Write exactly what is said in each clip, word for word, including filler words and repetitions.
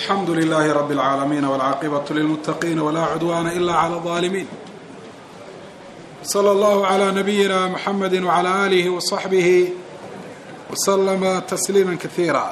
الحمد لله رب العالمين والعاقبة للمتقين ولا عدوان إلا على الظالمين. صلى الله على نبينا محمد وعلى آله وصحبه وسلم تسليما كثيرا.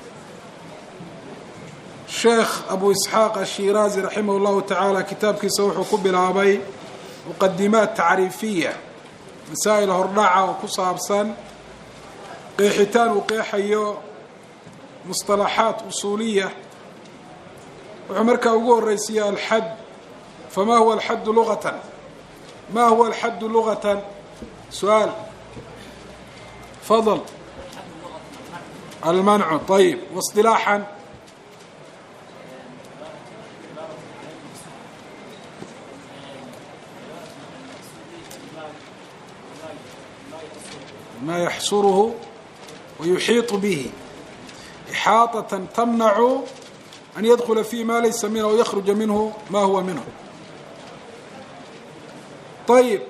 الشيخ أبو إسحاق الشيرازي رحمه الله تعالى كتاب كيسوح كبل عبي مقدمات تعريفية مسائل هرداعة وكصاب سن قيحتان وقيحيو مصطلحات أصولية وعمرك أقول الرئيسية الحد. فما هو الحد لغة؟ ما هو الحد لغة؟ سؤال فضل. المنع. طيب واصطلاحا؟ ما يحصره ويحيط به إحاطة تمنع أن يدخل فيه ما ليس منه ويخرج منه ما هو منه. طيب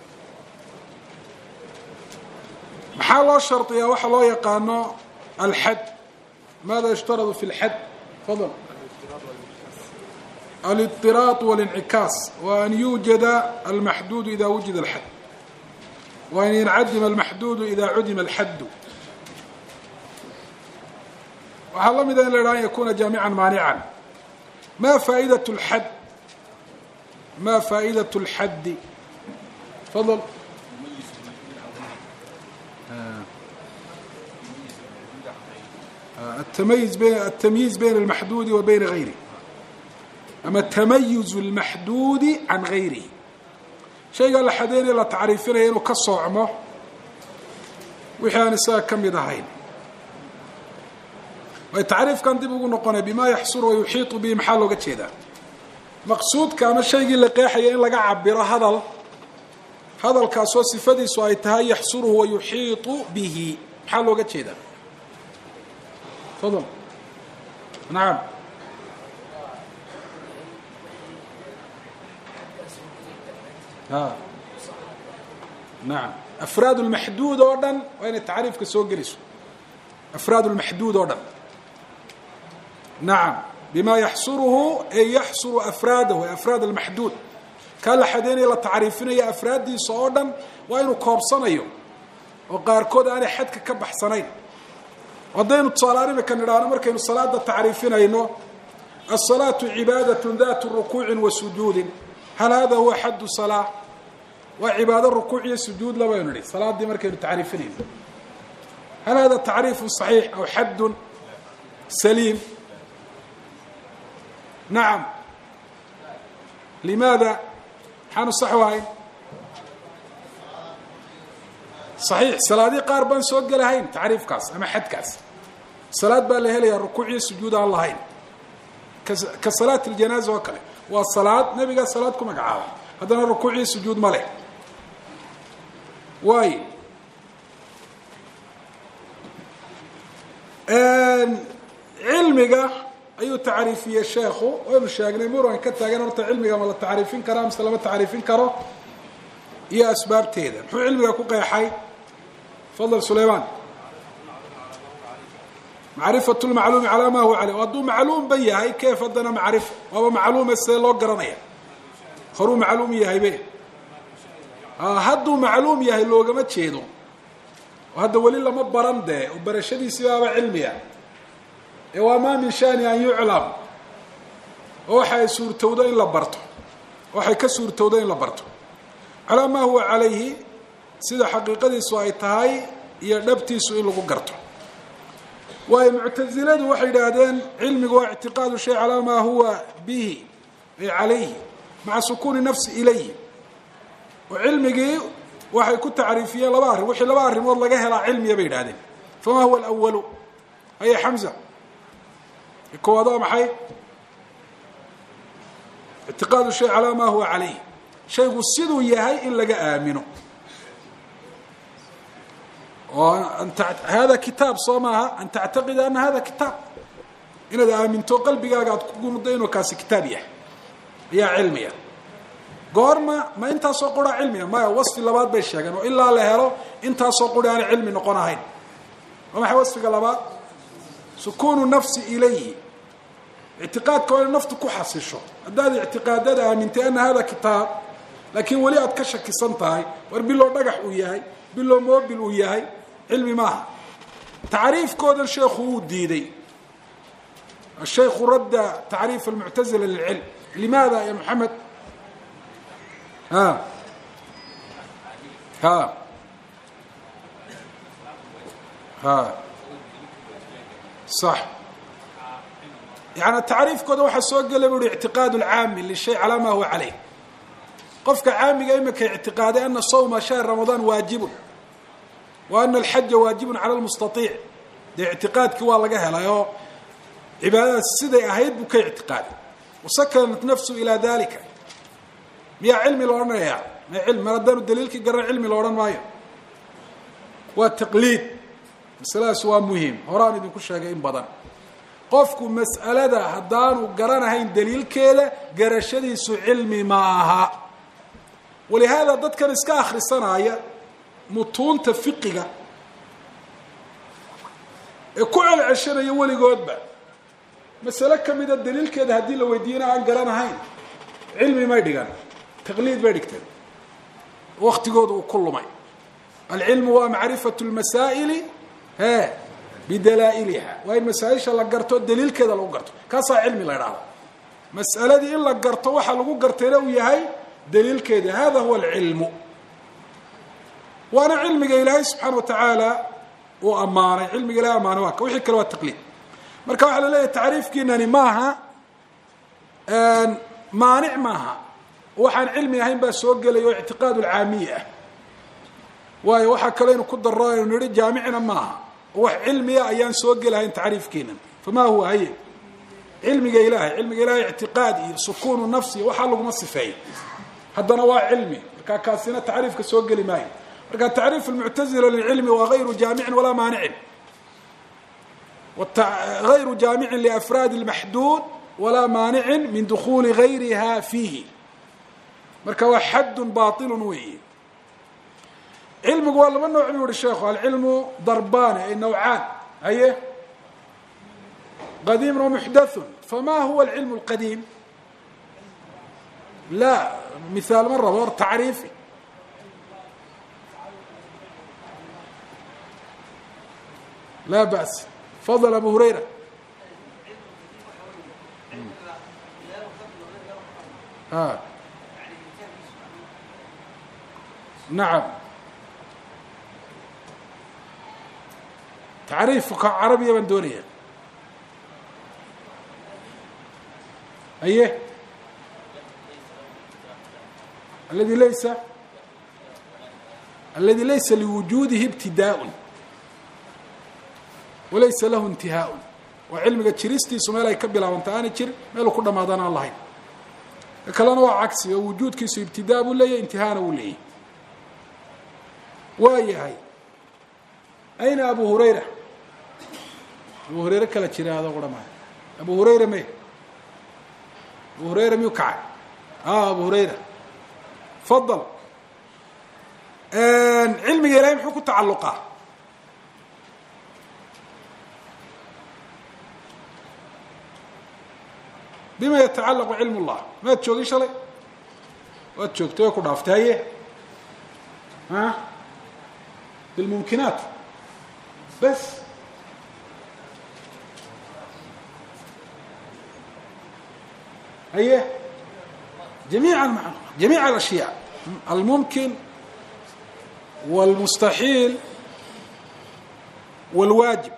maxaa loo shardiyaa waxa loo yaqaano الحد؟ ماذا يشترط في الحد؟ تفضل. الاضطراد والانعكاس، وأن يوجد المحدود إذا وجد الحد، وأن ينعدم المحدود إذا عدم الحد. waxaa la mid ah in la yidhaha an yakuuna jaamican maanica. ma faa'idaة الحد؟ ma faa'idaة الحد؟ تفضل. التمييز بين التمييز بين المحدود وبين غيره، أما التميز المحدود عن غيره شيء قال لحدين لا تعريفين إنه كالصعمة وحيان الساق كم يدهين. والتعريف كان دي بيقول نقول بما يحصر ويحيط به محله قد كذا. مقصود كان الشيء اللي قيحي إن لقى عبر هذا هذا الكاسو صفدي سوايتها يحصره ويحيط به محله قد كذا. تفضل. نعم. ها نعم. أفراد المحدود أوردن وين التعريف كسوق جلسوا. أفراد المحدود أوردن. نعم. بما يحصره أي يحصر أفراده أفراد المحدود. كان لحدين إلى تعريفنا يا أفراد دي صعودا وينو كوبصنا يوم وقار كود أنا حد ككبح سنين. وضين الصلاة مكان رانا مركين الصلاة التعريفين إنه الصلاة عبادة ذات الركوع وسجود. هل هذا هو حد الصلاة؟ وعبادة الركوع والسجود لا ينري. صلاة دي مركين التعريفين. هل هذا تعريف صحيح أو حد سليم؟ نعم. لماذا؟ حان صحوهين صحيح. صلاة دي قاربان سوق لهين تعريف كاس أما حد كاس. صلاة بالهلي الركوع والسجود اللهين كصلاة الجنازة وكله. والصلاة نبي قال صلاتكم أقعاوا هذا الركوع والسجود ماله. واي علمك أي تعريفي يا شيخ ومشاغنا يمرون كتاغنا ورت علمك ما التعريفين كرام سلامة تعريفين كرو يا أسباب تيدا هو علمك كو قيحي. تفضل سليمان. معرفة المعلوم على ما هو عليه وضو معلوم بيهاي كيف أدنا معرفة وهو معلوم السيلو قرنية خرو معلوم يهي بيه آه هدو معلوم يهي اللوغة ما تشيدو وهذا ولله ما برنده وبرشدي سباب علمية وما من شان أن يعلم وحي سور تودين لبرته وحي كسور تودين لبرته على ما هو عليه سيدا حقيقة سوايتهاي ينبتي سوء لغو قرته. ومعتزلة وحي دادين علمك واعتقاد شيء على ما هو به عليه مع سكون النفس إليه. وعلمك وحي كنت تعريفية لباري وحي لباري والله قهلا علم يبيد هذه. فما هو الأول؟ هي حمزة يكون هذا محي اعتقاد الشيء على ما هو عليه شيء قصده إياهي إلا جاء آمنه. وأنت هذا كتاب صومها أن تعتقد أن هذا كتاب إن إذا آمنته قلبي قاعد تكون الدين وكاس كتابية هي علمية قارما ما أنت سوقنا علمية ما وصف اللبات بالشيء وإلا لهرو أنت سوقنا علم نقنا هين وما حوصف اللبات سكون النفس إليه اعتقادك وأن نفط كحصيشه هذا اعتقاد هذا من أن هذا كتاب لكن ولي أتكشك سنتاي وربيلو نجح وياي بيلو موبل وياي علمي معها تعريف كود الشيخ هو الديدي الشيخ رد تعريف المعتزلة للعلم لماذا يا محمد ها ها ها صح يعني التعريف كده واحد سوق له اعتقاد العام للشيء على ما هو عليه قفك عامي قيمك اعتقاد أن صوم شهر رمضان واجب وأن الحج واجب على المستطيع ده اعتقاد كوالله جهل يا عبادة السيدة أهيد بك اعتقاد وسكنت نفسه إلى ذلك يا علمي لورنا يا ما علم ردان الدليل كي قرر علمي لورنا مايا والتقليد مسألة سواء مهم هراني دي كل شيء بدن قفكو مسألة ده هدان وقرانا هين دليل كده قرشدي سو علمي معها ولهذا ضد كان اسكا آخر السنة هي مطون تفقيقة كل عشرة يولي قد بعد مسألة كم إذا الدليل كده هدي لو يدينا عن قرانا هين علمي ما يدقان تقليد ما يدكتب وقت قد وكل ما العلم هو معرفة المسائل ها بدلائلها وهي المسائل اللي قرته الدليل كده لو قرته كاسا علمي لا يراه مسألة دي إلا قرته waxa lagu gartay uu yahay دليل كده هذا هو العلم وانا علمي إلهي سبحانه وتعالى وأمانة علمي إلهي أمانة واك وحي كلمة التقليد marka waxa la leeyahay taariifkiinani maaha aan maanic maaha waxaan cilmi ahayn ba soo galayo i'tiqaad al-aamiyya waayo waxa kale inuu ku daraayo niri jaamicina maaha wax cilmiya ayaan soo galayn taariifkiinan fama huwa hay cilmiga ilaahay cilmiga ilaahay i'tiqaadi sukuun nafsi waxa lagu masifay hadana waa cilmi marka kaasina taariifka soo gali maayo marka taariif al-mu'tazila lil-ilmi wa ghayru jaami'in wala maani'in غير جامع لأفراد المحدود ولا مانع من دخول غيرها فيه مركوا حد باطل وهي علم قال من نوع يقول الشيخ العلم ضربان أي نوعان أيه قديم ومحدث فما هو العلم القديم لا مثال مرة غير تعريفي لا بأس فضل أبو هريرة آه. نعم تعريف عربية بندونية أيه الذي ليس الذي ليس لوجوده ابتداء وليس له انتهاء وعلمك تشريستي سميلا يكبلا وانت انا جير ميلو كو دمادان الله كلنا waa عكسي وجودkiisu ابتداء ولا انتهاء ولا وايهي اين ابو هريره ابو هريره كلا جير هذا قدما ابو هريره مي ابو هريره ميوكع اه ابو هريره تفضل ان علمي لا يمحو تعلقه بما يتعلق علم الله ما تشوقي شلي وتشوقتي ku dhaaftay ها بالممكنات بس هي جميع جميع الاشياء الممكن والمستحيل والواجب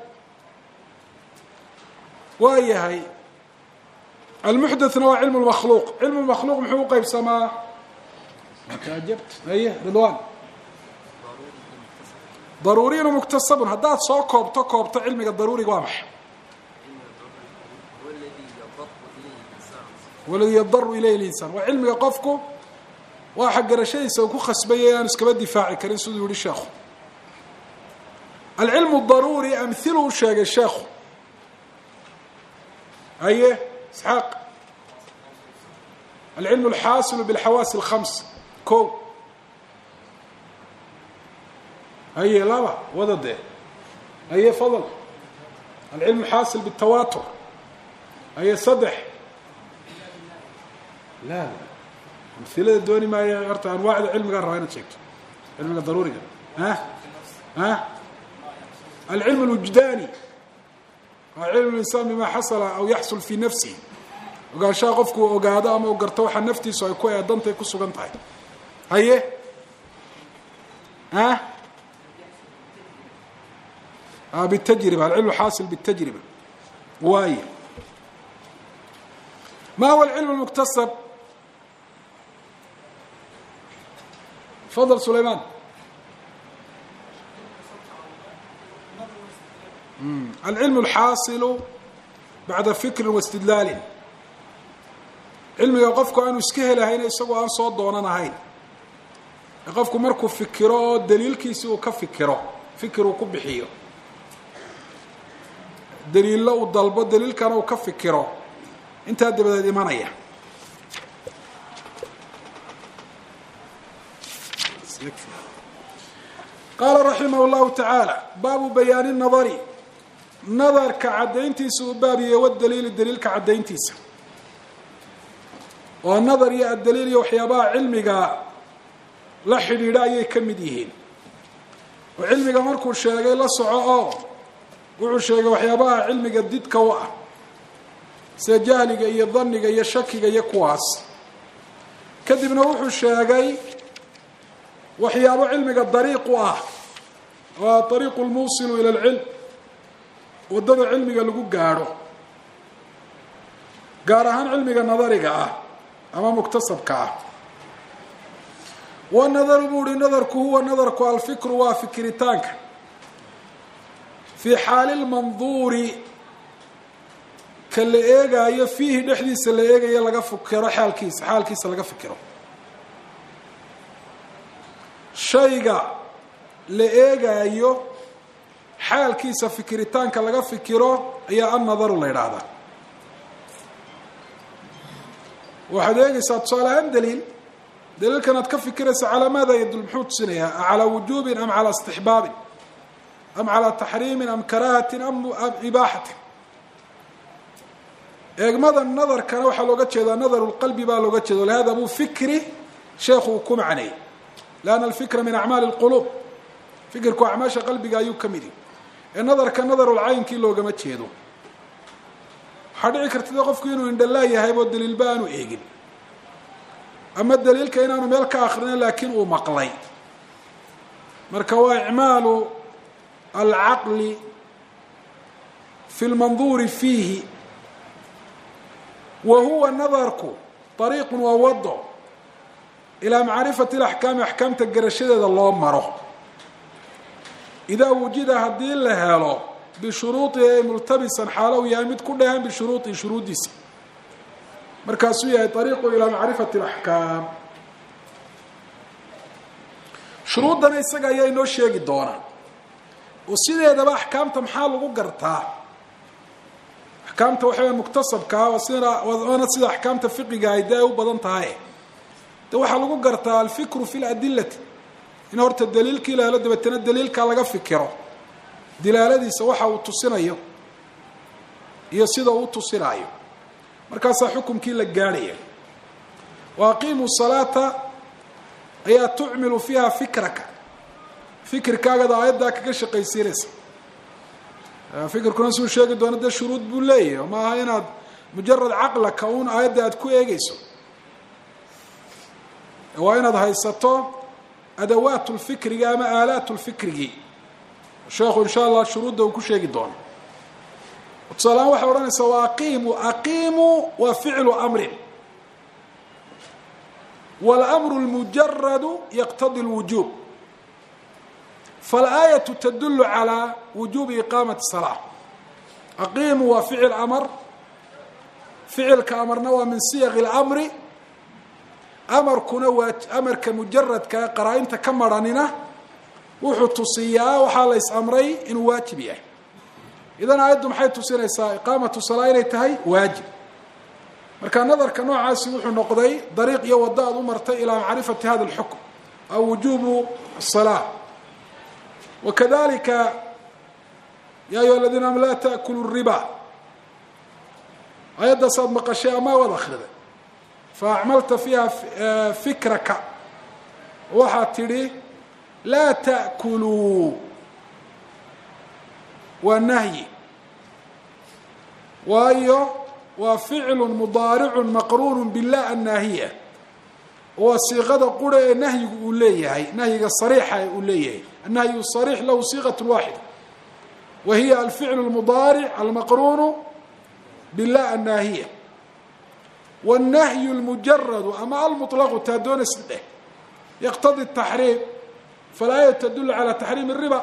وهي هي المحدث هو علم المخلوق علم المخلوق محوقه بسماء تعجبت ايه رضوان ضروري ومكتسب هذا سو كوبته كوبته علمك الضروري واضح والذي يضر اليه الانسان وعلمك قفكو واحد قرشي سو كو خصبيه اسكبه دفاعي كرين سو يقول الشيخ العلم الضروري امثله شيخ الشيخ ايه اسحاق العلم الحاصل بالحواس الخمس كو هي لا وضد هي فضل العلم الحاصل بالتواتر أي صدح لا أمثلة دوني ما يرتع أنواع العلم قال رأينا شيء علم ضروري ها ها العلم الوجداني علم الإنسان بما حصل أو يحصل في نفسه وقال شاء قفك وقاد أما وقرتوح نفتي سويكوية دانتا يكسو قنطعي هاي ها آه بالتجربة العلم حاصل بالتجربة واي ما هو العلم المكتسب تفضل سليمان مم. العلم الحاصل بعد فكر واستدلال علم يقفك أنه اسكه لهين يسوى أن صوت دوننا هين يقفك مركو فكره دليل كيسو كفكره فكره كبحيه دليل له الضلبة دليل كانوا كفكره انت هذا بدأ إيمانية قال رحمه الله تعالى باب بيان النظر نظر كعدينتيس بابي والدليل الدليل كعدينتيس والنظر يا الدليل وحيابا علمك لا حديدا اي كمديهين وعلمك مركو الشيغي لا سوو wuxuu sheegay waxyaabaha cilmiga didka u ah sida jahliga iyo dhanniga iyo shakiga iyo kuwaas kadibna wuxuu sheegay waxyaabo cilmiga dariiq u ah waa dariiqul muusil ila al-ilm wadada cilmiga lagu gaaro gaar ahaan cilmiga nadariga ah ama muktasabka ah wa nadaru buri nadarku huwa nadarku al-fikru wa fikritaanka في حال المنظور كاللي ايغايو فيه دحديس اللي ايغايو لغا فكرو حالكيس حالكيس لغا فكرو شيغا اللي ايغايو حالكيس فكرتانك لغا فكرو ايا النظر لا يرادا واحد ايغيسا تصالحان دليل دليل كانت كفكرس على ماذا يدل محوت سنيا على وجوب ام على استحباب أم على تحريم أم كراهة أم إباحة إجماع النظر كان وحى لوجت هذا نظر القلب بقى لوجت هذا هذا مو فكري شيخه كم عني لأن الفكرة من أعمال القلوب فكرك أعماش قلبي جايو كمدي النظر كان نظر العين كي لو جمت هذا حد عكرت تقف كينو عند الله يهيب الدليل بان وإيجن أما الدليل كأنه ملك آخرين لكنه مقلي مركوا إعمال العقل في المنظور فيه وهو نظرك طريق ووضع إلى معرفة الأحكام أحكام تقرشدة الله مره إذا وجد هدي لها له بشروطه ملتبسا حاله يامد كلها بشروط شروط ديسي مركزية طريق إلى معرفة الأحكام شروط دانا يساق أيها إنو الشيء الدوران وسيده دابا احكامته maxaa lagu gartaa ahkaamta waxa muktasabka waa sida wadana sida ahkaamta fiqiga ay daa u badan tahay ta waxa lagu gartaa al-fikru fi al-adillati in horta daliilkii la helo dabatana daliilka laga fikiro dilaaladiisa waxa uu tusinayo iyo sida uu tusinayo markaas xukumkii la gaaraya واقيموا الصلاة أي تعمل فيها فكرك فكر كاغدا آيات داك كشقي سيرس فكر كنا سو شيغ دونا ده شروط بوليه وما هنا مجرد عقلك كون آيات داك كو ايغيسو وين هذا هيسطو ادوات الفكر اما آلات الفكر الشيخ ان شاء الله شروط ده كو شيغ دونا وصلاه waxa oranaysa واقيموا اقيموا وفعل امر والامر المجرد يقتضي الوجوب فالآية تدل على وجوب إقامة الصلاة أقيموا وفعل أمر فعل كأمرنا ومن صيغ الأمر أمر كنوات أمر كمجرد كقرائن تكمراننا وحتصيا وحاليس أمري إن واجبية إذن آياتهم حيث تصير إقامة الصلاة إليتهي واجب مركان نظر كنوع عاسي وحو النقضي طريق يوضع أمرتي إلى معرفة هذا الحكم أو وجوب الصلاة وكذلك يا أيها الذين آمنوا لا تأكلوا الربا ayadda saad maqashay ama wad akhriday faacmalta fiiha fikraka waxaad tidhi laa ta'kuluu waa nahyi waayo waa ficlu mudaaricu maqruunu billah annaahiya waa siiqada qura ee nahyigu uu leeyahay nahyiga sariixa ee uu leeyahay annahyu sariix lahu siiqat waaxida wa hiya alficlu lmudaaric almaqruunu billah annaahiya wاnnahyu lmujaradu ama almuطlaqu taa doona sideh yaqtadi taxriim falaa tadulu calaa taxriim الriba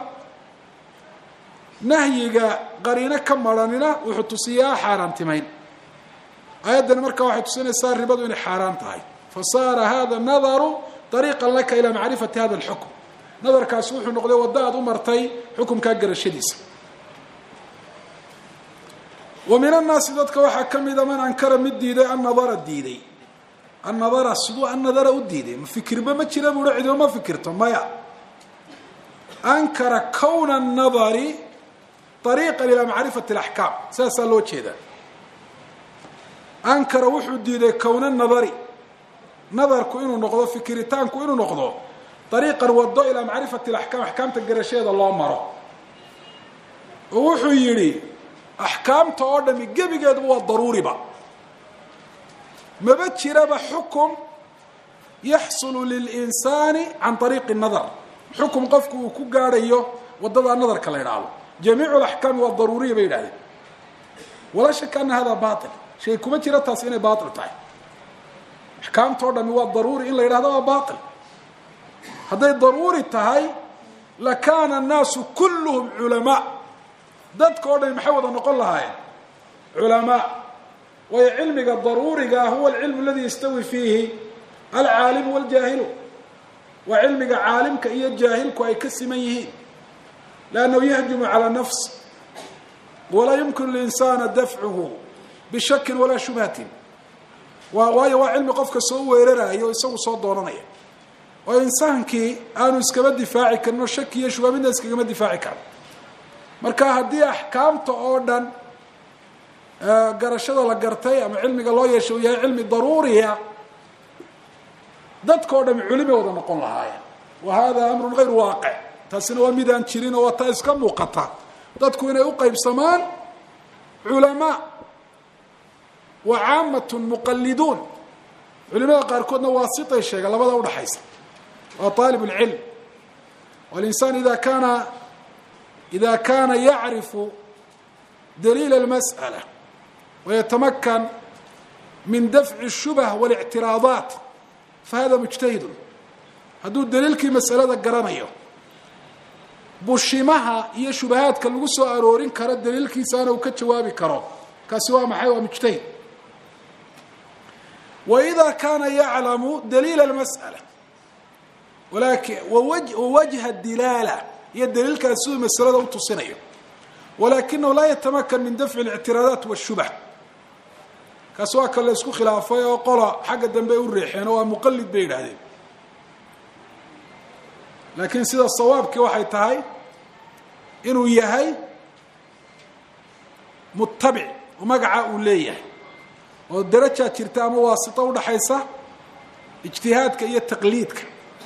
nahyiga qariino ka maranina wuxuu tusiyaa xaaraantimayn ayaddani markaa waxay tusinaysaa ribadu inay xaaraan tahay fasaara hada nadaru طariiqa laka ilaa macrifati hada اlxukm nadarkaasi wuxuu noqday wadda aad u martay xukumkaa garashadiisa wa min annaasi dadka waxaa ka mida man ankara mid diiday annadara diiday annadara siduu annadara u diiday ma fikirba ma jira buuha cidima ma fikirto maya ankara kowna الnadari طariiqa ilaa macrifati اlaxkaam saasaa loo jeedaa ankara wuxuu diiday kowna nadari nadarku inuu noqdo fikiritaanku inuu noqdo ariiqan wado ilaa macrifati اlaxkaam axkaamta garasheeda loo maro oo wuxuu yidhi axkaamta oo dhami gebigeeduba waa daruuriba maba jiraba xukum yaxsulu lilinsaani can ariiqi nadar xukum qofku uu ku gaadhayo wadada nadarka la idhaahdo jamiicu alaxkaami waa daruuriya bay yidhahdeen walaa shaka ana hada bail shay kuma jira taas inay bail tahay axkaamta oo dhami waa daruuri in la yidhahdo waa bail hadday daruuri tahay lakaana annaasu kulluhum culamaa dadka oo dhami maxay wada noqon lahaayeen culamaa waayo cilmiga daruuriga huwa alcilmu aladi yastawi fiihi alcaalimu waاljaahilu waa cilmiga caalimka iyo jaahilku ay ka siman yihiin lannahu yahjumu calى nafs walaa yumkinu linsana dafcuhu bishakin walaa shubhatin waayo waa cilmi qofka soo weerarayo o isagu soo doonanaya oo insaankii aanu iskama difaaci karin oo shaki iyo shubha midna iskagama difaaci karin marka haddii axkaamta oo dhan garashada la gartay ama cilmiga loo yeeshay uu yahay cilmi daruuriya dadka oo dhami culimo wada noqon lahaayeen wa hada amrun gayru waaqic taasina waa midaan jirin oo waa taa iska muuqata dadku inay u qaybsamaan culamaa wa caamatun muqaliduun culimada qaarkoodna waasitay sheega labada udhaxaysa waa aalib اlcilm walinsaan ida kaana ida kaana yacrifu daliil اlmasأala wayatamakan min dafci الshubh واlictiraadaat fahada mujtahidun hadduu daliilkii masalada garanayo bushimaha iyo shubahaadka lagu soo aroorin karo daliilkiisaana uu ka jawaabi karo kaasi waa maxay waa mujtahid waإida kaana yaclamu daliil اlmasأala walakin wawajha dilaala iyo daliilkaas siduu masalada u tusinayo walakinahu laa yatamakan min dafci اlictiraadaat wالshubh kaas waa ka la isku khilaafay oo qola xagga dambe ay u reexeen oo waa muqalid bay yidhaahdeen laakiin sida sawaabkii waxay tahay inuu yahay mutabic oo magaca uu leeyahay oo darajaa jirta ama waasito udhaxaysa ijtihaadka iyo taqliidka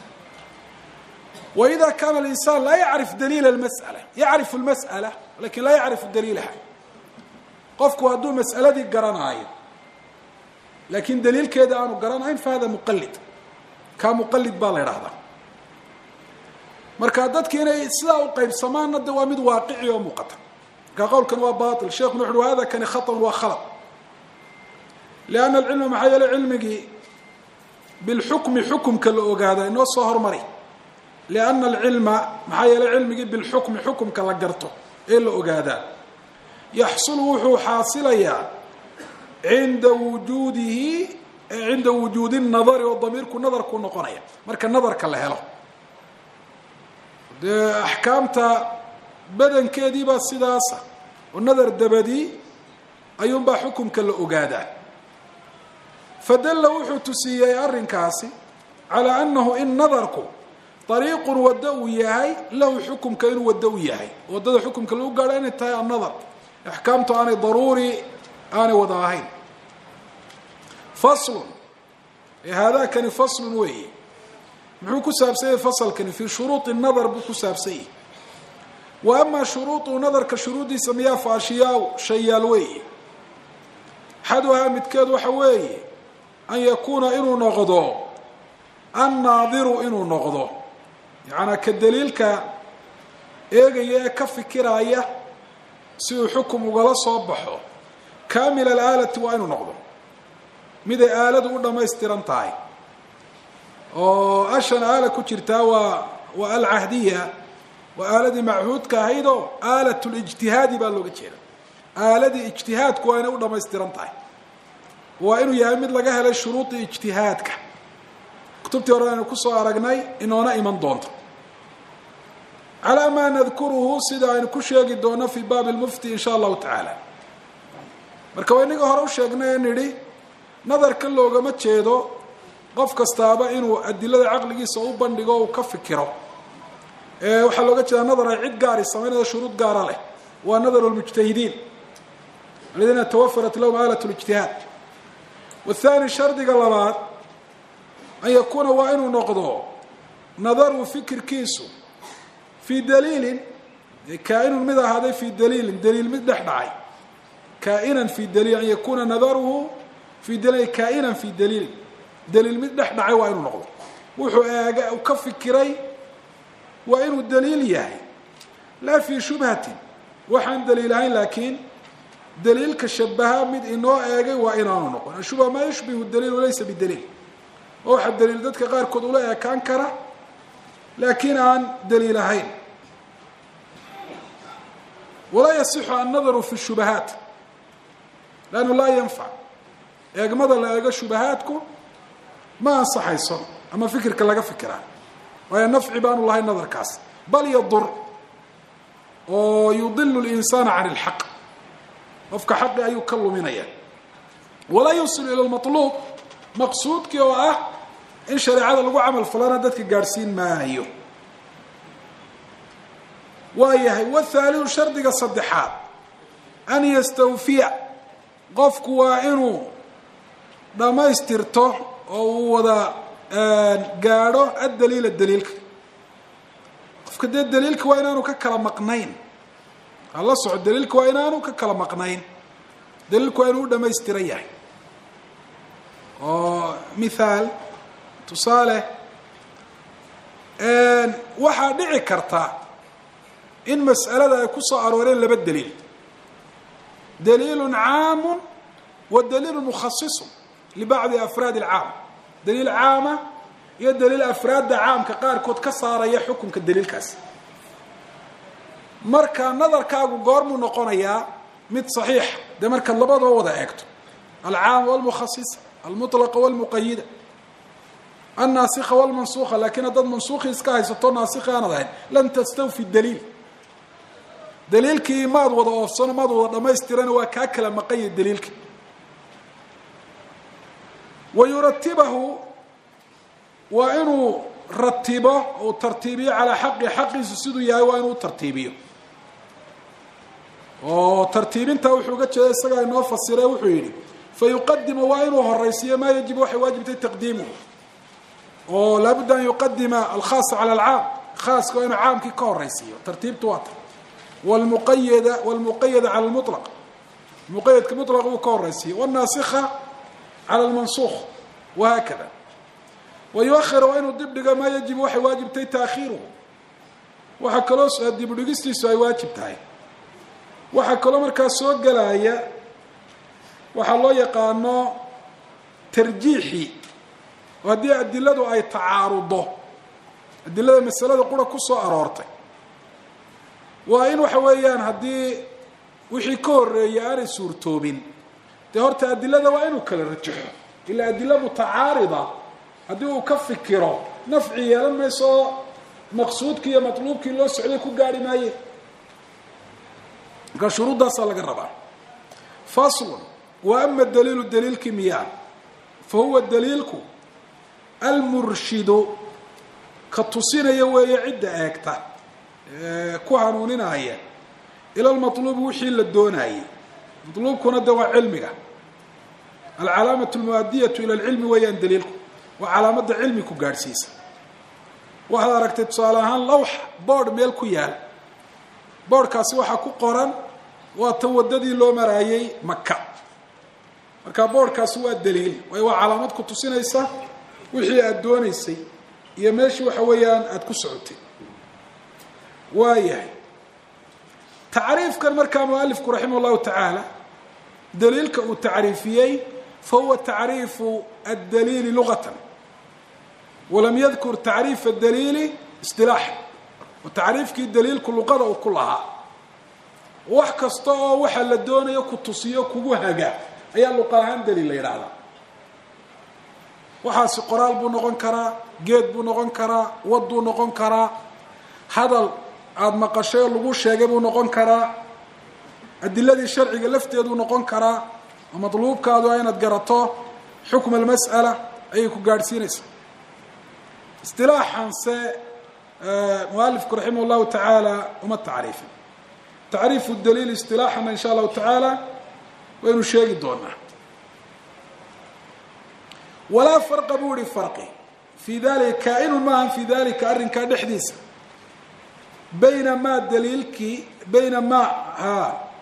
وإذا كان الإنسان لا يعرف دليل المسألة يعرف المسألة لكن لا يعرف دليلها qofku hadduu mas'aladii garanaayo laakiin daliilkeeda aanu garanayn fahada muqalid kaa muqalid baa la idhaahdaa marka dadki inay sidaa u qaybsamaanna de waa mid waaqici oo muuqata marka qowlkan waa bail sheekuna wuxu hada kani khaطan waa khalad lianna alcilma maxaa yeele cilmigii bilxukmi xukumka la ogaada inoo soo hormari lianna alcilma maxaa yeele cilmigii bilxukmi xukumka la garto ee la ogaadaa yaxsulu wuxuu xaasilayaa cinda wujuudihi cinda wujuudi nadari oo damiirku nadarku noqonaya marka nadarka la helo dee axkaamta badankeediibaa sidaasa oo nadar dabadii ayuunbaa xukumka la ogaadaa fadalla wuxuu tusiiyey arrinkaasi calaa annahu in nadarku ariiqun waddo uu yahay lahu xukumka inuu waddo u yahay waddada xukumka lagu gaadho inay tahay annadar axkaamtu aanay daruuri aanay wada ahayn faslun haadaakani faslun weeye muxuu ku saabsan yahay fasalkani fii shuruudi nadar buu ku saabsan yahay wa amaa shuruudu nadarka shuruuddiisa miyaa fa ashiyaaw shayaal weeye axaduhaa midkeed waxa weeye an yakuuna inuu noqdo annaadiru inuu noqdo yacanaa ka daliilka eegaya ee ka fikiraaya si uu xukum ugala soo baxo kaamil alaalati waa inuu noqdo miday aaladu u dhammaystiran tahay oo ashan aala ku jirtaa waa waa alcahdiya waa aaladii machuudka ahayd oo aalat lijtihaadi baa looga jeeda aaladii ijtihaadku waa inay u dhammaystiran tahay waa inuu yahay mid laga helay shuruudii ijtihaadka kutubtii hore aynu kusoo aragnay inoona iman doonto calaa maa nadkuruhu sida aynu ku sheegi doono fii baabi lmufti in sha allahu tacaala marka waa inaga hore u sheegnay nidhi nadarka loogama jeedo qof kastaaba inuu adilada caqligiisa u bandhigo uu ka fikiro ee waxaa looga jeedaa nadar ay cid gaari samaynaya shuruud gaara leh waa nadaru lmujtahidiin aladiina tawafarat lahum aalat lijtihaad wathani shardiga labaad an yakuuna waa inuu noqdo nadaru fikirkiisu fii daliilin kaainun mid ahaaday fii daliilin daliil mid dhex dhacay kaa'inan fii daliil an yakuuna nadaruhu fii daliil kaa'inan fii daliilin daliil mid dhex dhacay waa inuu noqdo wuxuu eega ka fikiray waa inuu daliil yahay laa fii shubhatin waxaan daliil ahayn laakiin daliilka shabaha mid inoo eegay waa inaanu noqon ashubha maa yushbihu daliil walaysa bidaliil oo waxaa daliil dadka qaarkood ula ekaan kara laakiin aan daliil ahayn walaa yasixu annadaru fi shubahaat lannu laa yanfac eegmada la eego shubahaadku ma ansaxayso ama fikirka laga fikiraa waayo nafci baanu lahayn nadarkaas bal yadur oo yudilu linsaana can ilxaq qofka xaqi ayuu ka luminaya walaa yusil ila lmatluub maqsuudkii oo ah in shareecada lagu camal falana dadka gaadhsiin maayo waa yahay wathaaliu shardiga saddexaad an yastawfiya qofku waa inuu dhammaystirto oo uu wada gaadho addaliila daliilka qofka dee daliilka waa inaanu ka kala maqnayn hala soco daliilka waa inaanu ka kala maqnayn daliilku waa inuu u dhamaystiran yahay oo mithaal tusaale waxaa dhici karta in mas'alada ay ku soo arooreen laba daliil daliilun caamun wa daliilun mukhasisun libacdi afraadi alcaam daliil caama iyo daliil afraadda caamka qaarkood ka saaraya xukunka daliilkaasi marka nadarkaagu goormuu noqonayaa mid saxiix dee markaad labadaba wada eegto alcaam walmukhasis almutlaqa walmuqayida annaasikha walmansuukha laakiin haddaad mansuukhii iska haysato naasikhi aanad ahayn lan tastawfi daliil daliilkii maad wada oofsano maad wada dhammaystirana waa kaa kala maqanya daliilka wa yuratibahu waa inuu ratibo uu tartiibiyo calaa xaqi xaqiisu siduu yahay waa inuu tartiibiyo oo tartiibintaa wuxuu uga jeeda isagaa inoo fasire wuxuu yidhi fa yuqadimu waa inuu horaysiiyo maa yajibu waxay waajibtay taqdiimuhu oo laabudda an yuqadima alkhaasa cala alcaam khaaska waa inuu caamkii ka horaysiiyo tartiibtu waa ta wlmuqayada wlmuqayada cala lmutlaq muqayadka mutlaq uu ka horaysiiyo wannaasikha cala lmansuukh wahaakada wayuahira waa inuu dib dhigo maa yajibu waxay waajibtay taakhiiruhu waxaa kaloo dib dhigistiisu ay waajib tahay waxaa kaloo markaa soo gelaya waxaa loo yaqaano tarjiixi oo haddii adiladu ay tacaarudo adilada masalada qura ku soo aroortay waa in waxa weeyaan haddii wixii ka horeeyay aanay suurtoobin dee horta adilada waa inuu kala rajaxo ilaa adila mutacaarida haddii uu ka fikiro nafci yeelan mayso maqsuudkii iyo matluubkii loo socday ku gaari maaye markaa shuruuddaasaa laga rabaa faslun wa ama daliilu daliilkii miyaa fa huwa daliilku almurshidu ka tusinaya weeye cidda eegta ku hanuuninaya ila lmatluubi wixii la doonayay matluubkuna de waa cilmiga alcalaamaة almuadiyatu ila alcilmi weeyaan daliilku waa calaamadda cilmi ku gaadhsiisa waxaad aragtay tusaale ahaan lawx boodh meel ku yaal boodhkaasi waxaa ku qoran waa tan waddadii loo maraayey maka marka boodhkaasi waa daliil waayo waa calaamad ku tusinaysa wixii aada doonaysay iyo meeshii waxa weeyaan aada ku socotay waayahay tacriifkan markaa mualifku raximah llahu tacaala daliilka uu tacriifiyey fahuwa tacriifu addaliili lugatan walam yadkur tacriif adaliili istilaaxan wa tacriifkii daliilku luqada uu ku lahaa wax kasta oo waxa la doonayo ku tusiyo kugu haga ayaa luqa ahaan daliil la yidhaahdaa waxaasi qoraal buu noqon karaa geed buu noqon karaa wad buu noqon karaa hadal aada maqashay oo lagu sheegay buu noqon karaa adiladii sharciga lafteeduu noqon karaa oo matluubkaadu a inaad garato xukm almas'ala ayay ku gaadhsiinaysaa istilaaxanse mualifku raximah llahu tacaala uma tacriifin tacriifu daliil istilaaxana in sha allahu tacaala waynu sheegi doonaa walaa farqa buu ihi farqi fii dalika kaa-inun maahan fii dalika arrinkaa dhexdiisa bayna maa daliilkii bayna maa ha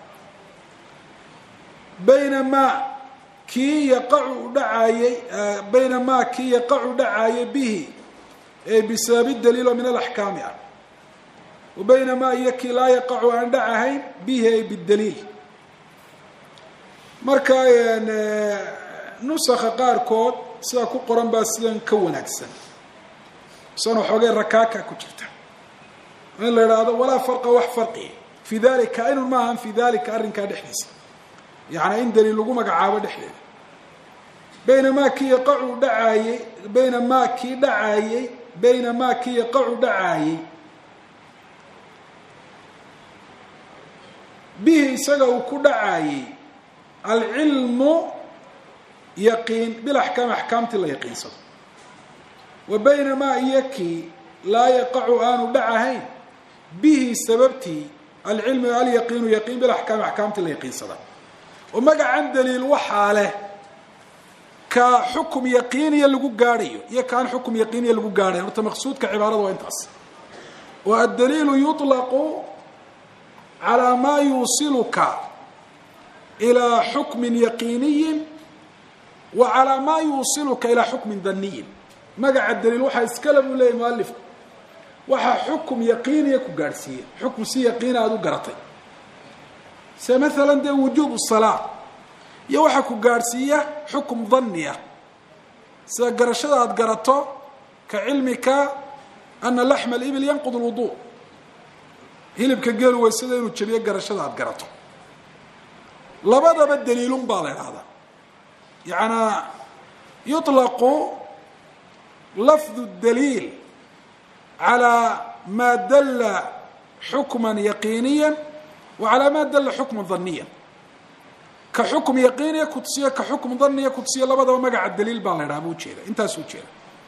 bayna maa kii yaqacu u dhacaayey bayna maa kii yaqacu dhacaayey bihi ee bisababi daliilo min alaxkaami ah wa bayna maa iyo kii laa yaqacu aan dhacahayn bihi ay bidaliil marka nusakha qaarkood sidaa ku qoran baa sidan ka wanaagsan isana xoogay rakaaka ku jirta in la idhaahdo walaa farqa wax farqi fii dalika kaa-inun maahan fii dalika arrinkaa dhexdiisa yacni in daliil lagu magacaabo dhexdeeda bayna maa kii yaqacu dhacaayey bayna maa kii dhacaayey bayna maa kii yaqacu dhacaayey bihi isaga uu ku dhacaayey alcilmu yaqiin bilaxkaam axkaamtii la yaqiinsado wa bayna maa iyo kii laa yaqacu aanu dhacahayn bihi sababtii alcilmi alyaqiinu yaqiin bilaxkaam axkaamtii la yaqiinsada oo magacan daliil waxaa leh ka xukum yaqiiniya lagu gaadhayo iyo kaan xukum yaqiiniya lagu gaadhayo horta maqsuudka cibaarada waa intaas wa addaliilu yuطlaqu calaa maa yuusiluka ilaa xukmin yaqiiniyin wa calaa maa yuusiluka ilaa xukmin daniyin magaca daliil waxaa iskale buu leeyahy mualifku waxaa xukum yaqiiniya ku gaadhsiiya xukum si yaqiina aada u garatay se maalan dee wujuub salaa iyo waxaa ku gaadhsiiya xukum daniya sida garashada aada garato ka cilmika ana laxma alibil yanqud lwudu hilibka geelu waysada inuu jabiyo garashada aada garato labadaba daliilun baa la idhahdaa yaعnaa yuطlaqu lafdu daliil calى maa dala xukma yaqiiniya wa calى maa dala xukma daniya ka xukm yaqiiniya kutusiya ka xukm daniya kutusiya labadaba magaca daliil baa la idhaha bu ujeeda intaas ujeeda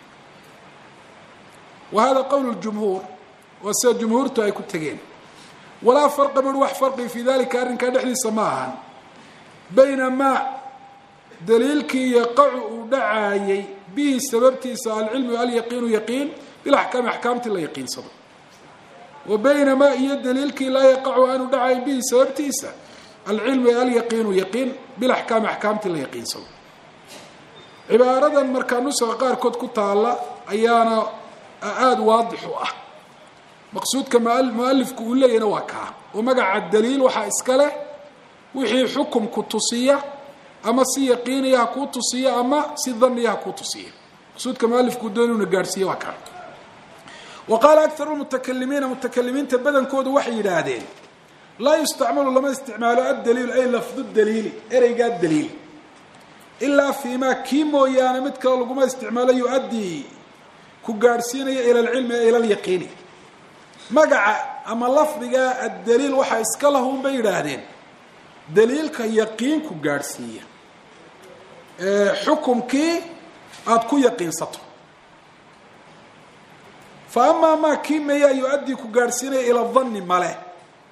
wa hada qowl اjumhuur waa sida jumhuurtu ay ku tegeen walaa farqa bui wax farqi fii dalika arrinkaa dhexdiisa ma ahan bayna maa daliilkii yaqacu uu dhacaayey bihi sababtiisa alcilmi alyaqiinu yaqiin bilaxkaami axkaamtii la yaqiinsado wa bayna maa iyo daliilkii laa yaqacu aanu dhacayn bihi sababtiisa alcilmi alyaqiinu yaqiin bilaxkaami axkaamtii la yaqiinsado cibaaradan markaa nusaqa qaarkood ku taalla ayaana aada waadix u ah maqsuudka mualifku uu leeyahna waa kaa oo magaca daliil waxaa iska leh wixii xukumku tusiya ama si yaqiiniya ha kuu tusiya ama si daniya ha kuu tusiya maqsuudka mualifku doon inuna gaadhsiiya waa kaa wa qaala akaru mutakalimiina mutakalimiinta badankoodu waxay yidhaahdeen laa yustacmalu lama isticmaalo addaliil ay lafdu daliili ereygaa daliil ilaa fii maa kii mooyaane mid kale laguma isticmaalo yu-addii ku gaadhsiinaya ila alcilmi e ila alyaqiini magaca ama lafdiga addaliil waxaa iska lahun bay yidhaahdeen daliilka yaqiinku gaadhsiiya xukumkii aada ku yaqiinsato fa amaa maa kii meeyaa yu-addii ku gaadhsiinaya ila danni male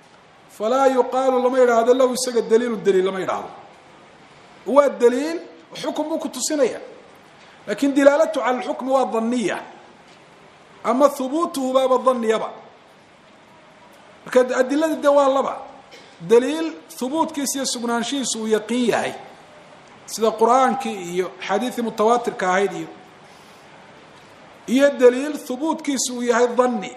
falaa yuqaalu lama yidhaahdo lahu isaga daliilu daliil lama yidhaahdo waa daliil xukm buu ku tusinaya lakin dilaalatu cala alxukmi waa daniya ama hubuutuhu baaba daniyaba marka adilada de waa laba daliil hubuutkiisa iyo sugnaanshihiisu uu yaqiin yahay sida qur'aankii iyo axaadiidii mutawaatirka ahayd iyo iyo daliil hubuutkiisu uu yahay dani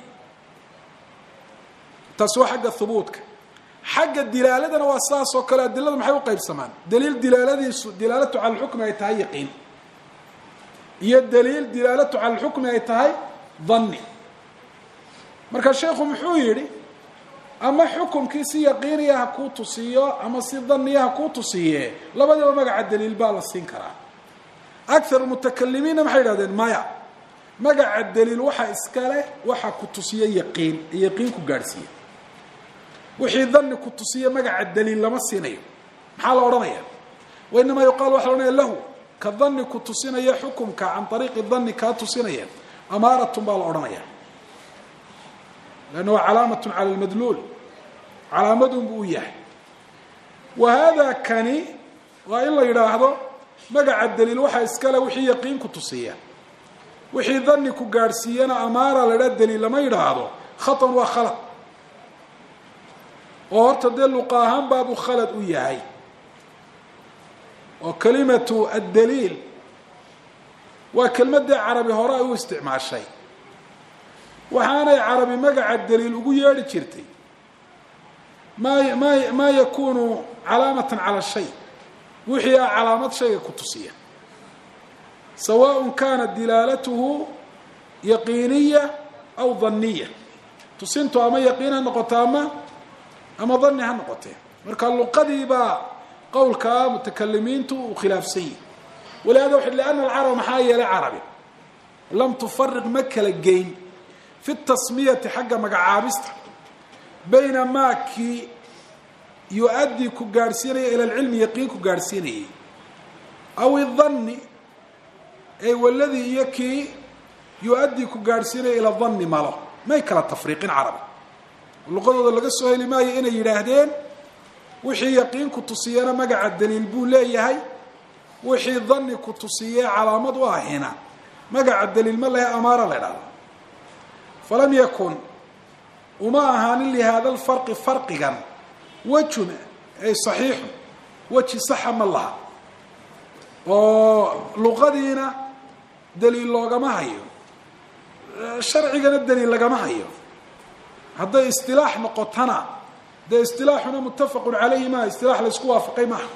taas waa xagga hubuutka xagga dilaaladana waa saas oo kale adilada maxay u qaybsamaan daliil dilaaladiisu dilaalatu cala alxukmi ay tahay yaqiin iyo daliil dilaalatu cala alxukmi ay tahay dani marka sheekhu muxuu yidhi ama xukumkii si yaqiiniya ha kuu tusiyo ama si daniya ha kuu tusiye labadaba magaca daliil baa la siin karaa akthar mutakalimiinna maxay yidhahdeen maya magaca daliil waxa iskale waxa ku tusiye yaqiin yaqiin ku gaadhsiiye wixii dani ku tusiye magaca daliil lama siinayo maxaa la odhanaya wainama yuqaal waxa la odhanaya lahu ka dani ku tusinaya xukumka can ariiqi dani kaa tusinaya amaaratun baa la odhanaya lanna waa calaamatun cala lmadluul calaamadun buu u yahay wa hada kani waa in la yidhaahdo magaca daliil waxaa iskale wixii yaqiin ku tusiya wixii dani ku gaadhsiiyana amaara la idhaha daliil lama yidhaahdo khatan waa khalad oo horta dee luqa ahaan baabuu khalad u yahay oo kalimatu addaliil waa kelmadii carabi hore ay u isticmaashay waxaanay carabi magaca daliil ugu yeedhi jirtay ma ma maa yakunu calaamatan cala shay wixii a calaamad shayga ku tusiya sawaء kana dilaalatuhu yaqiiniya aw daniya tusintu ama yaqiin ha noqoto ama ama dani ha noqotee marka luqadii baa qowlkaa mutakalimiintu uu khilaafsan yihi walihada waxa liana alcarab maxaa yeelay carabi lam tufariq ma kala geyn fi tasmiyati xagga magacaabista bayna maa kii yu-addi ku gaadhsiinaya ila alcilmi yaqiin ku gaadhsiinayay aw idani ay waladii iyo kii yu-addi ku gaadhsiinaya ila dani malo may kala tafriiqin carabi luqadooda laga soo heli maayo inay yidhaahdeen wixii yaqiin ku tusiyana magaca daliil buu leeyahay wixii dani ku tusiye calaamad u ahina magaca daliil ma lehe amaara la idhahdo falam yakun uma ahaanin lihada alfarqi farqigan wejun ay saxiixun weji saxa ma laha oo luqadiina daliil loogama hayo sharcigana daliil lagama hayo hadday istilaax noqotana dee istilaaxuna muttafaqun calayhi maa istilaax la isku waafaqay maaha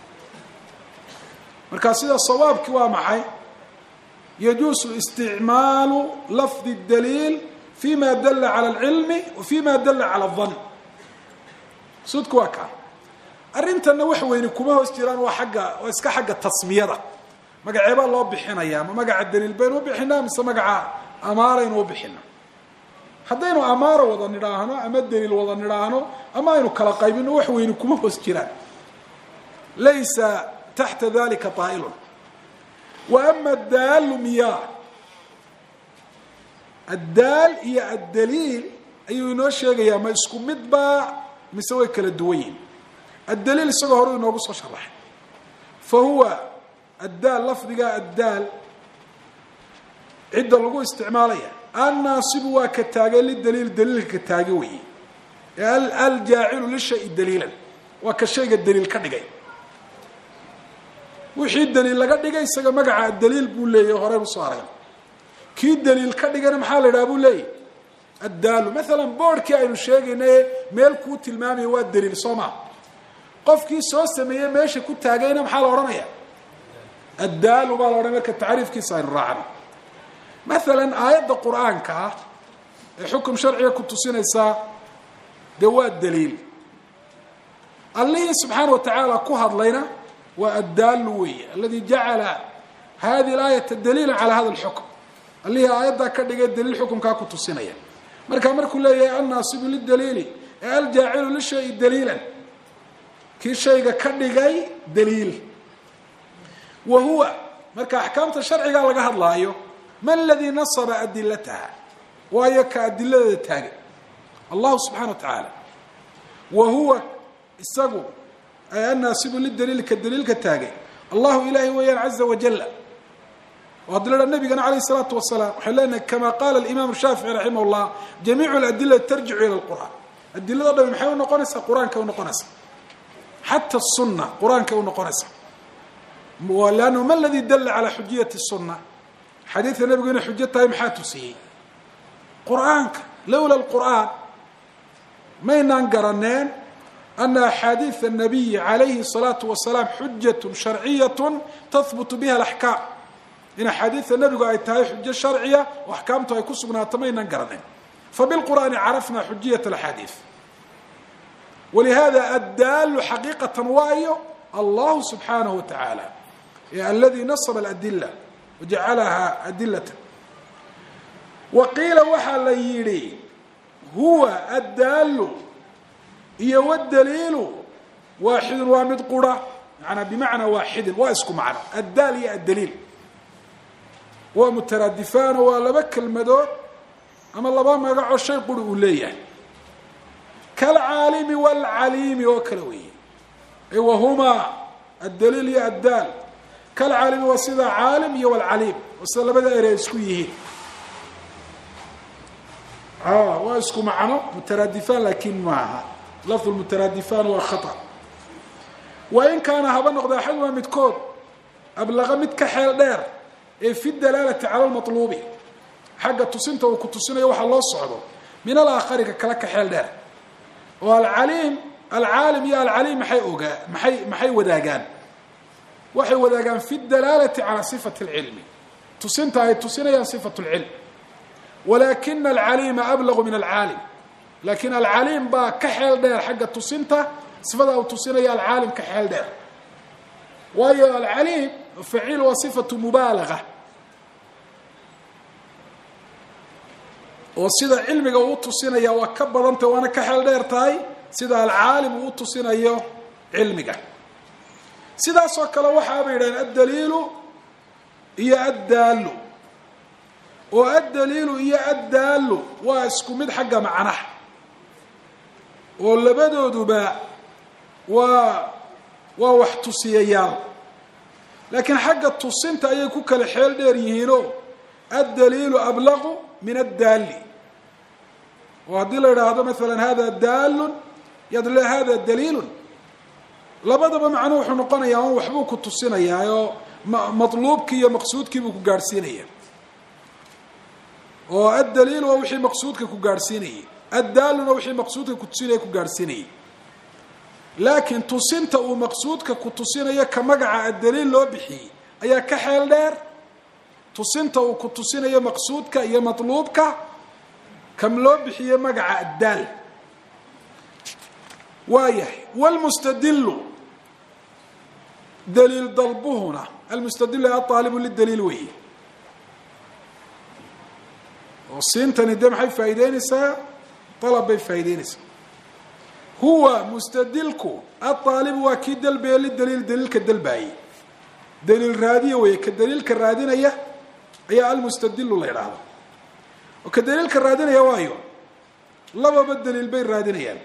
marka sida sawaabki waa maxay yajuusu isticmaalu lafdi daliil fi ma dala cala alcilmi wa fi ma dala cala adan sudku waa kaa arrintanna wax weyni kuma hoos jiraan waa agga waa iska xagga tasmiyada magaceebaa loo bixinaya ma magaca daliil baynu u bixinaa mise magaca amaaraynu u bixina haddaynu amaara wada nidhaahno ama daliil wada nidhaahno ama aynu kala qaybino wax weyni kuma hoos jiraan laysa taxta dalika طaa'ilun wa ama addaalu miyaa addaal iyo addaliil ayuu inoo sheegayaa ma isku mid baa mise way kala duwan yihin addaliil isagoo hore inoogu soo sharaxay fa huwa addaal lafdiga addaal cidda lagu isticmaalaya annaasibu waa ka taagay lidaliil daliilka ka taagay weeye aljaacilu lishay daliilan waa ka shayga daliil ka dhigay wixii daliil laga dhigay isaga magaca daliil buu leeyahay horey usoo arag kii daliil ka dhigana maxaa la idhaha buu leeyahy addaalu maalan boorhkii aynu sheegaynaye meel kuu tilmaamaya waa daliil soo maa qofkii soo sameeyey meesha ku taagayna maxaa la odhanaya addaalu baa la odhanaya marka tacriifkiisa aynu raacno maalan aayadda qur-aanka ah ee xukum sharciga ku tusinaysaa dee waa daliil allihii subxaana wa tacaala ku hadlayna waa addaalu weeye aladi jacala hadihi alaayata daliila calaa hada alxukm allihii aayaddaa ka dhigay daliil xukumkaa ku tusinaya markaa markuu leeyahay annaasibu lidaliili ee aljaacilu lishayi daliilan kii shayga ka dhigay daliil wa huwa marka axkaamta sharcigaa laga hadlaayo man aladii nasaba adilataha waayo ka adiladeeda taagay allahu subxana wa tacaala wa huwa isagu ay annaasibu lidaliili ka daliilka taagay allahu ilahi weeyaan caza wajala وهذا النبي عليه الصلاة والسلام حلنا كما قال الإمام الشافعي رحمه الله جميع الأدلة ترجع إلى القرآن الأدلة ضمن محاول نقنسها قرآن كون نقنسها حتى السنة قرآن كون نقنسها ولأنه ما الذي دل على حجية السنة حديث النبي يقول حجتها محاتسي قرآنك لولا القرآن ما ينقرنين أن أحاديث النبي عليه الصلاة والسلام حجة شرعية تثبت بها الأحكام إن حديث النبي قال تهي حجة شرعية وأحكامته يكسبنا تمين نقرنين فبالقرآن عرفنا حجية الحديث ولهذا الدال حقيقة وايه الله سبحانه وتعالى يعني الذي نصب الأدلة وجعلها أدلة وقيل وحل يلي هو الدال هو الدليل واحد وامد قرى يعني بمعنى واحد واسكو معنا الدال هي الدليل ومترادفان ولا بك المدود أما الله ما يقع الشيء قلوا ليه كالعالم والعليم وكلوي وهما الدليل هي الدال كالعالم وصيدا عالم هي والعليم وصيدا بدأ يسكويه آه واسكو معنا مترادفان لكن معها لفظ المترادفان وخطأ وإن كان هذا نقضى حلوة متكود أبلغ متكحل دير في الدلالة على المطلوب حاجة تصنت وكتصنت يوحى الله الصعب من الآخر كلك حل دير والعليم العالم يا العليم محي أوجا محي محي وداجان وحي وداجان في الدلالة على صفة العلم تصنت هي تصنت هي صفة العلم ولكن العليم أبلغ من العالم لكن العليم با كحل دير حاجة تصنت صفة أو تصنت هي العالم كحل دير وهي العليم فعيل وصفة مبالغة وصيدا علمك وتصينيا وكبر أنت وأنا كحل ديرتاي سيدا العالم وتصينيا علمك سيدا سوكل وحابيرين الدليل هي الدال والدليل هي الدال واسكو مد حق معنا ولا بدو دبا و ووحتصيا لكن حق التصنت أي كوك الحيل دير يهينو الدليل أبلغ من الدال وهذا هذا مثلا هذا دال يدل هذا الدليل لبدا بمعنى وحو نقنيا وحبو كتصينيا مطلوبك يا مقصودك بو غارسينيا والدليل وحي مقصودك كو غارسينيا الدال وحي مقصودك كتصينيا كو غارسينيا لكن تصنت ومقصودك كتصينيا كمغع الدليل لو بخي ايا كحيل دير تصنت وكتصينيا مقصودك يا مطلوبك كم لو بخي مغع الدال وايه والمستدل دليل ضربهنا المستدل يا طالب للدليل وهي وصنتني دم حي فايدينسا طلب فايدينسا هو مستدلك الطالب واكيد البي للدليل دليل كدلباي دليل راديه وهي كدليل كرادينيه اي المستدل الله يرحمه وكدليل كرادينيه وايو لبا بدليل بين رادينيان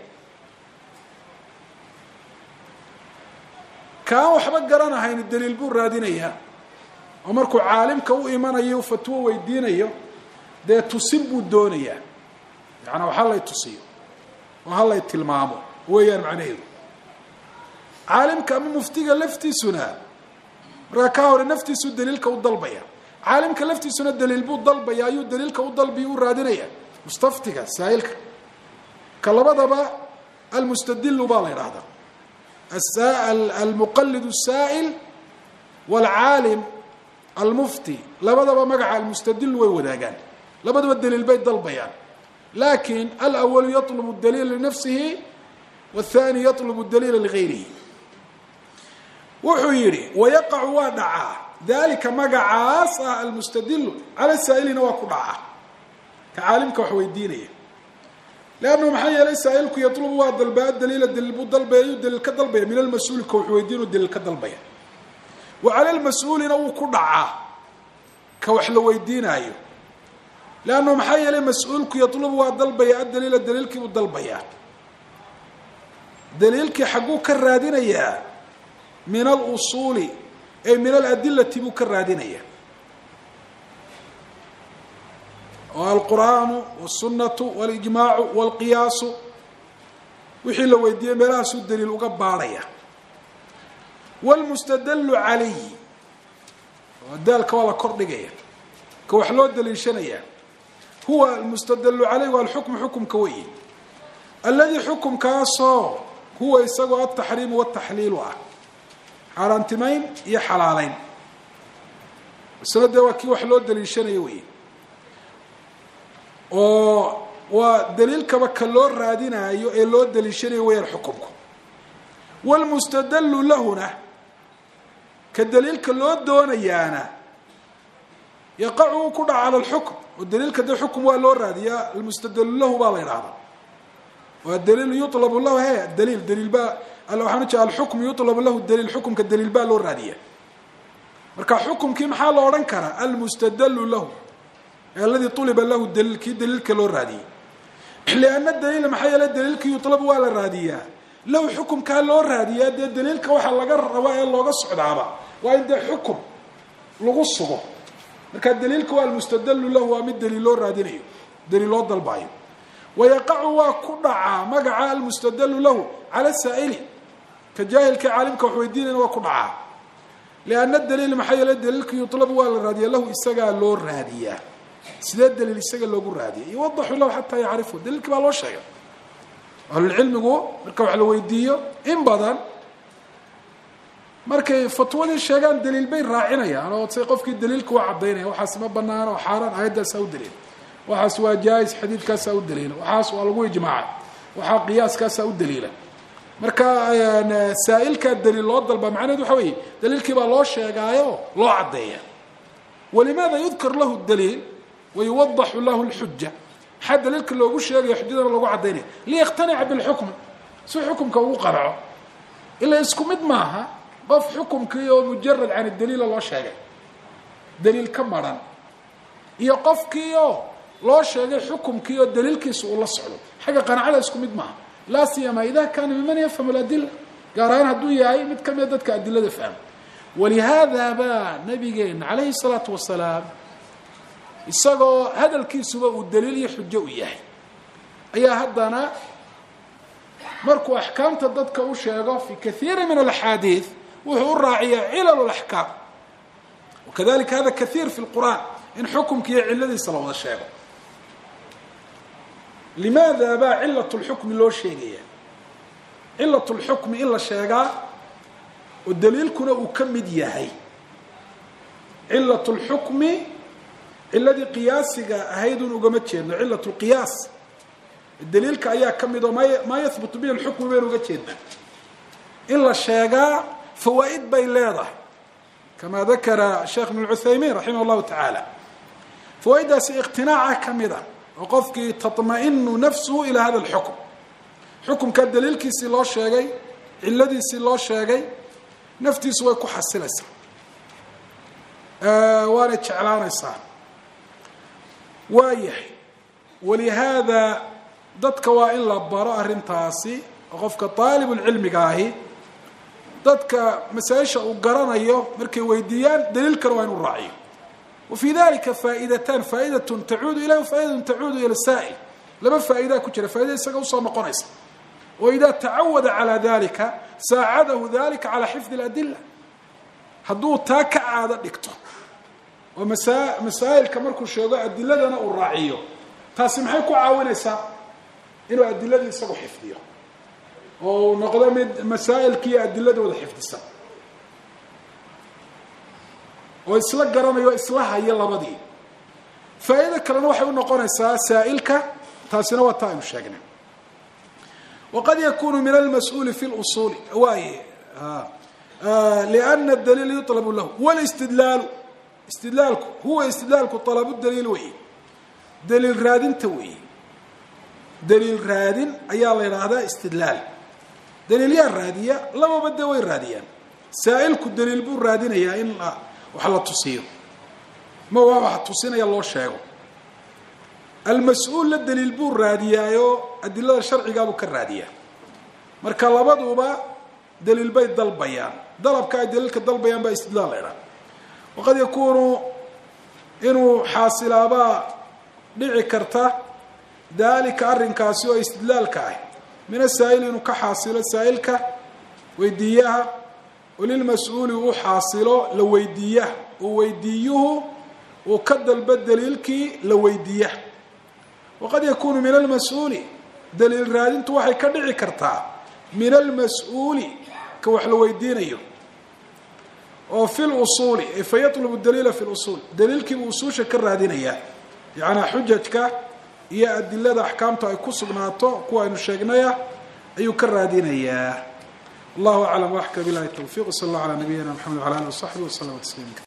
كان وحبا قرانهين الدليل بو رادينيا ومركو عالمك او ايمانيه وفتوى ويدينيه ده تسبو الدونيه يعني waxa la tusiyo waxa la tilmaamo weeyaan macnaheedu caalimka ama muftiga laftiisuna raka hore naftiisu daliilka u dalbaya caalimka laftiisuna daliil buu dalbaya ayuu daliilka u dalbiyo u raadinaya mustaftiga saa'ilka kalabadaba almustadil baa la yiraahdaa السائل المقلد السائل والعالم المفتي لبدأ مقع المستدل ويوداقان لبدأ الدليل بيت ضلبيان لكن الأول يطلب الدليل لنفسه والثاني يطلب الدليل لغيره وحيري ويقع ودعا ذلك مقع المستدل على السائل نواكو دعا كعالمك وحويدينيه لأنه محيا ليس سائلك يطلب واحد الباء الدليل الدليل بالضلبية الدليل كالضلبية من المسؤول كوحويدين الدليل كالضلبية وعلى المسؤول نوكو دعا كوحلويدين أيو لأنه محيا لي مسؤولك يطلب واحد الباء الدليل الدليل كي بالضلبية دليلك حقوك الرادين إياه من الأصول ee min aladilati buu ka raadinaya oo alqur'aanu wاsunatu walijmaacu walqiyaasu wixii la weydiiyey meelahaasuu daliil uga baarhaya wاlmustadlu calayhi daalka waa la kor dhigaya ka wax loo daliishanaya huwa almustadlu calayh waa alxukmu xukumka weyi alladii xukumkaasoo huwa isagoo altaxriimu wataxliilu ah xaaraantimayn iyo xalaaleyn isna dee waa kii wax loo daliishanaya weyi oo waa daliilkaba ka loo raadinaayo ee loo daliishanayo weyaan xukumku wاlmustadlu lahuna ka daliilka loo doonayaana yaqacu uu ku dhaca cala alxukm oo daliilka dee xukum waa loo raadiyaa almustadlu lahu baa la idhahdaa waa daliil yulabu lahu he daliil daliil baa waxaan ujeeda alxukm yulabu lahu daliil xukumka daliil baa loo raadiya marka xukumkii maxaa la odhan karaa almustadlu lahu aladi uliba lahu daliil kii daliilka loo raadiyey lianna daliila maxaa yeele daliilka yulabu waa la raadiyaa lahu xukumkaa loo raadiyaa dee daliilka waxaa laga rabaa ee looga socdaaba waa in dee xukum lagu sugo marka daliilka waa almustadlu lahu waa mid daliil loo raadinayo daliil loo dalbayo wayaqacu waa ku dhacaa magaca almustadlu lahu cala saa'ili ka jaahilka caalimka wax weydiinayna waa ku dhacaa lianna daliil maxaa yeele daliilka yulabu waa la raadiyaa lahu isagaa loo raadiyaa sidee daliil isaga loogu raadiyay yuwadaxu lahu xataa yacrifu daliilkii baa loo sheegay ahlulcilmigu marka wax la weydiiyo in badan markay fatwadii sheegaan daliil bay raacinayaan oo say qofkii daliilka waa caddaynaya waxaas ma banaan oo xaaraan aayaddaasa u daliila waxaas waa jaa-is xadiidkaasaa u daliila waxaas waa lagu ijmaacay waxaa qiyaaskaasaa u daliila marka saa'ilkaa daliil loo dalba macnaheed waxa weeye daliilkii baa loo sheegaayo loo caddeeya walimaada yudkar lahu daliil wayuwadaxu lahu lxuja maxaa daliilka loogu sheegaya xujadana loogu caddaynaya liyaqtanica bilxukm si xukumka ugu qanco ilaa isku mid maaha qof xukumkii oo mujarad can daliila loo sheegay daliil ka maran iyo qofkii oo loo sheegay xukumkii oo daliilkiisa uu la socdo xagga qanacada isku mid maaha laa siyama ida kaana miman yafhamu aladila gaar ahaan hadduu yahay mid kamida dadka adilada fahma walihaada baa nabigeena calayhi الsalaatu wasalaam isagoo hadalkiisuba uu daliil iyo xujo u yahay ayaa haddana markuu axkaamta dadka u sheego fi kaiiri min alaxaadiid wuxuu u raaciyaa cilal اlaxkaam wakadalika hada kaiir fi lqur'an in xukumka iyo ciladiisa la wada sheego limaada baa cilat lxukmi loo sheegaya cilat lxukmi in la sheegaa oo daliilkuna uu ka mid yahay cilat lxukmi ciladii qiyaasiga ahayd un ugama jeedno cilat lqiyaas daliilka ayaa ka mid oo maa yahbutu bihi lxukmi baynu uga jeedna in la sheegaa fawaa'id bay leedahay kama dakara sheekh ibn cuthaymiin raximah اllahu tacaala fawaaiddaasi iqtinaaca ka mid a oo qofkii taطma'inu nafsuhu ilaa hada اlxukm xukumkaa daliilkiisii loo sheegay ciladiisii loo sheegay naftiisu way ku xasilaysaa waanay jeclaanaysaa waayahay walihaada dadka waa in la baro arrintaasi oo qofka aalibulcilmiga ahi dadka masaa-isha uu garanayo markay weydiiyaan daliilkana waa inu raaciyo wa fii dalika faa'idataan faa'idatun tacuudu ilah faa'idatun tacuudu ila saa'il laba faa'idaa ku jira faa'ida isaga usoo noqonaysa oo idaa tacawada calaa dalika saacadahu dalika calaa xifdi اladila hadduu taa ka caado dhigto oo masaa masaa'ilka markuu sheego adiladana uu raaciyo taasi maxay ku caawinaysaa inuu adiladii isagu xifdiyo oo uu noqdo mid masaa'ilkiiyo adiladooda xifdisa oo isla garanayo isla hayo labadii faa'iido kalena waxay u noqonaysaa saa'ilka taasina waa taa aynu sheegnay waqad yakunu min almas-uuli fi lusuuli waaye liana daliil yutlabu lahu walistidlaalu istidlaalku huwa istidlaalku talabu daliil wey daliil raadinta weeye daliil raadin ayaa la yidhaahdaa istidlaal daliil yaa raadiya lababa de way raadiyaan saa'ilku daliil buu raadinayaa in wax la tusiyo ma waa wax tusinaya loo sheego almas-uul la daliil buu raadiyaayo adilada sharcigaabuu ka raadiyaa marka labaduba daliil bay dalbayaan dalabka ay daliilka dalbayaan baa istidlaal la idhaha waqad yakuunu inuu xaasilaabaa dhici karta dalika arrinkaasi oo istidlaalka ah min asaa'il inuu ka xaasilo saa'ilka weydiiyaha walilmas-uuli uu xaasilo la weydiiyaha uu weydiiyuhu uu ka dalba daliilkii la weydiiyaha waqad yakuunu min almas-uuli daliil raadintu waxay ka dhici kartaa min almas-uuli ka wax la weydiinayo oo fi lusuuli ay fa yatlubu daliila fi lusuul daliilkiibuu usuusha ka raadinayaa yacnaa xujajka iyo adilada axkaamta ay ku sugnaato kuwa aynu sheegnaya ayuu ka raadinayaa wallahu aclam waxka bilahi tawfiq sala allah calaa nabiyina maxamed wala alihi wasaxbihi waslama tasliima